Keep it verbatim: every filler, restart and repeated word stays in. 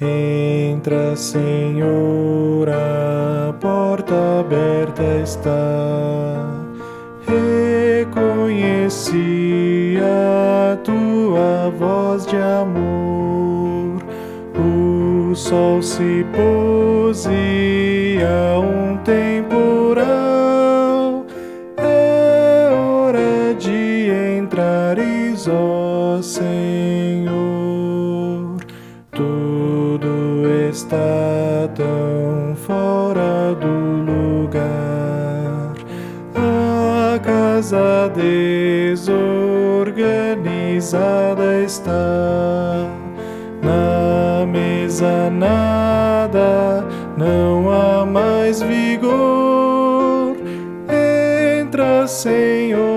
Entra, Senhor, a porta aberta está. Reconheci a tua voz de amor. O sol se pôs e há um temporal. É hora de entrares, ó Senhor. Tudo está tão fora do lugar. A casa desorganizada está. Na mesa nada, não há mais vigor. Entra, Senhor.